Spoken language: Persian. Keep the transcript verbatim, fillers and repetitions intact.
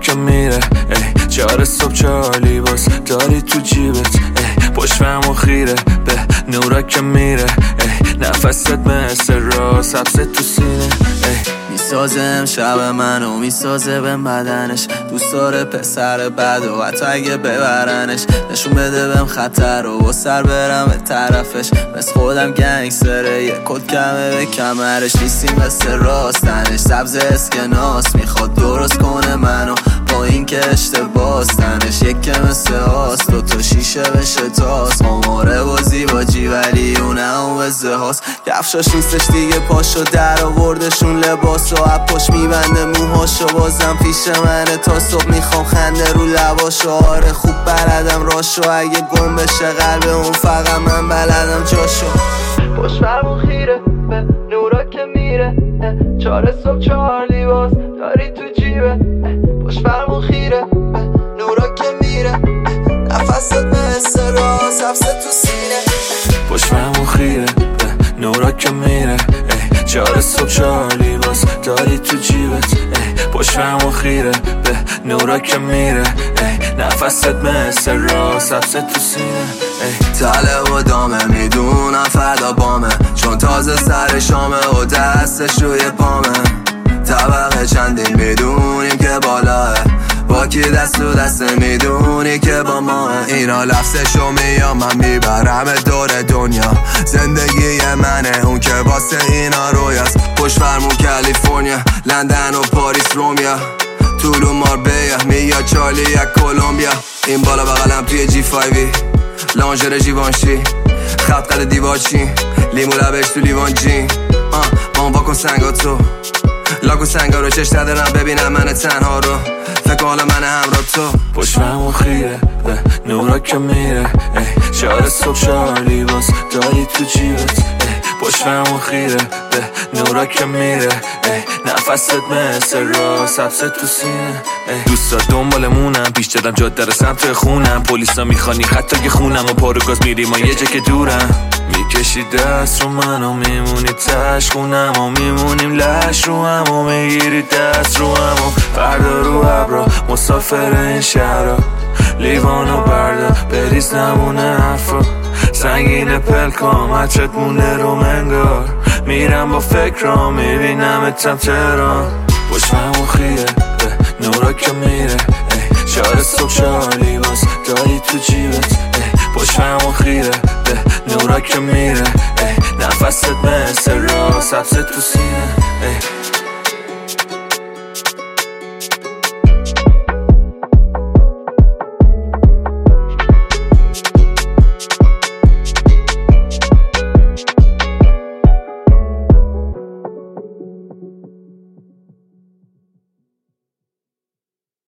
که میره ای چهار صبح چهار لیباس داری تو جیبت ای پشتم و خیره به نورا که میره ای نفست مثل راست حبست تو سینه ای میسازه امشب منو میسازه به بدنش دوست داره پسر بد و حتی اگه ببرنش نشون بده بهم خطر و با سر برم به طرفش مثل خودم گنگستره یه کد کمه به کمرش نیستی مثل راستنش سبز اسکناس میخواد درست کنه منو با این که اشتباس تنش یک که مثل هاست دو تا شیشه بشه تاس ماماره بازی باجی ولی اونه هم وزه هاست کفشاش نیستش دیگه پاشو در آوردشون لباس و اپاش میبنده موهاشو بازم پیش منه تا صبح میخوام خنده رو لباشو آره خوب بلدم راشو اگه گم بشه قلب اون فقط من بلدم جاشو پشت فرمون خیره به نورا که میره چهار صبح چهار لیباس داری تو جیبه پشت فرمون خیره به نورا که میره نفست مثل راست حبست تو سینه پشت فرمون خیره به نورا که میره چهار صبح چهار لیباس داری تو جیبت ای پشت فرمون خیره به نورا که میره ای نفست مثل راست حبست تو سینه ای تله و دامه میدونم فردا بامه چون تازه سر شامه و دستش روی پامه طبقه چندین میدونیم که بالاه با کی دست و دست میدونی که با ماه اینا لفظشو میام من میبرم دور دنیا زندگی منه اون که واسه اینا رویاست پشت فرمون کالیفرنیا لندن و پاریس رومیا طولو ماربیا میا چارلی یک کولومبیا این بالا بغلم توی جی فایوی لانجر جیوانشی خط قد دیوار چین لیمو لبش تو لیوان جین ما با کن سنگا تو لاکو سنگا رو چشت ندارم ببینم من تنها رو فکر حالا من همراه تو پشت فرمون خیره به نورا که میره ای چهار صبح چهار لیباس داری تو جیبت ای پشت فرمون خیره به نورا که میره ای نفست مثل راست حبست تو سینه ای دوستا دنبالمونم پیش دادم جاده رو سمت خونم پلیسا میخوانی حتی که خونم و پارو گاز میریم و یه جا که دورم میکشی دست رو منو میمونی تش خونم و میمونیم لش رو هم و میگیری دست رو هم و فردا رو ابرا مسافر این شهرها لیوانو بردا بریز نمونه حرفا سنگین پلکام حچت مونه رو منگار میرم با فکرام میبینم اتم تهران پشت فرمون خیره به نورا که میره ای چهار صبح چهار لیباس داری تو جیبت ای پشت فرمون خیره به نورا که میره ای نفست مثل راست حبست تو سینه ای